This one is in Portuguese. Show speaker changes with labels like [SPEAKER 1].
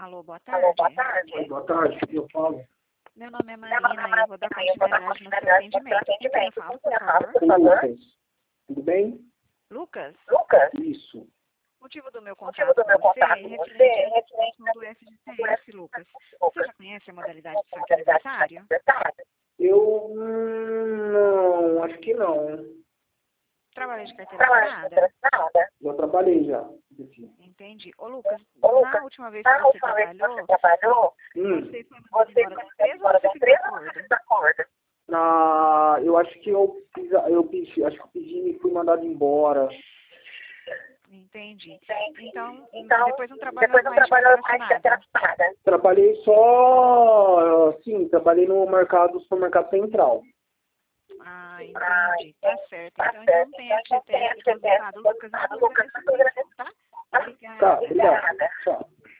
[SPEAKER 1] Alô, boa
[SPEAKER 2] Alô, boa
[SPEAKER 1] tarde.
[SPEAKER 2] tarde.
[SPEAKER 3] Oi, boa tarde, eu falo.
[SPEAKER 1] Meu nome é Marina e eu vou dar continuidade no seu atendimento. Com quem eu falo, por favor?
[SPEAKER 3] Oi, Lucas. Tudo bem?
[SPEAKER 1] Lucas,
[SPEAKER 2] Lucas,
[SPEAKER 3] Isso.
[SPEAKER 1] o motivo do meu
[SPEAKER 2] motivo
[SPEAKER 1] contato
[SPEAKER 2] do meu
[SPEAKER 1] com você
[SPEAKER 2] contato
[SPEAKER 1] é
[SPEAKER 2] com
[SPEAKER 1] referente
[SPEAKER 2] você
[SPEAKER 1] à
[SPEAKER 2] é referente
[SPEAKER 1] questão do FGTS, Lucas. Você já conhece a modalidade de saque aniversário?
[SPEAKER 3] Eu não, acho que não.
[SPEAKER 1] Trabalha de carteira assinada?
[SPEAKER 3] Já trabalhei já.
[SPEAKER 1] Entendi. Ô, Lucas,
[SPEAKER 2] Ô,
[SPEAKER 1] na
[SPEAKER 2] Lucas,
[SPEAKER 1] última vez
[SPEAKER 2] na
[SPEAKER 1] que você
[SPEAKER 2] última vez que
[SPEAKER 1] trabalhou,
[SPEAKER 2] você trabalhou,
[SPEAKER 1] você foi mandado
[SPEAKER 2] você
[SPEAKER 1] embora da
[SPEAKER 2] foi
[SPEAKER 1] empresa ou
[SPEAKER 2] embora
[SPEAKER 1] você
[SPEAKER 2] da
[SPEAKER 1] fez
[SPEAKER 2] empresa ou
[SPEAKER 1] acordo?
[SPEAKER 2] você fez acordo?
[SPEAKER 3] Eu acho que acho que eu pedi e fui mandado embora.
[SPEAKER 1] Entendi.
[SPEAKER 2] Entendi.
[SPEAKER 1] Então,
[SPEAKER 2] Então,
[SPEAKER 1] depois não trabalhou
[SPEAKER 2] depois não
[SPEAKER 1] mais de
[SPEAKER 2] trabalhou
[SPEAKER 1] carteira
[SPEAKER 2] mais de carteira
[SPEAKER 1] assinada?
[SPEAKER 2] assinada.
[SPEAKER 3] Trabalhei só, sim, trabalhei no supermercado central.
[SPEAKER 1] Ah,
[SPEAKER 2] Ah,
[SPEAKER 1] entendi. Tá certo.
[SPEAKER 2] tá
[SPEAKER 1] Então
[SPEAKER 2] certo.
[SPEAKER 1] não tem
[SPEAKER 2] Então, não tem
[SPEAKER 1] FGTS
[SPEAKER 2] FGTS
[SPEAKER 1] depositado, Lucas. Não
[SPEAKER 2] depositado,
[SPEAKER 1] dúvida
[SPEAKER 2] Lucas,
[SPEAKER 1] nessa
[SPEAKER 2] não dúvida
[SPEAKER 1] intenção, tá?
[SPEAKER 3] Tá,
[SPEAKER 1] Obrigada.
[SPEAKER 3] obrigado. Tchau.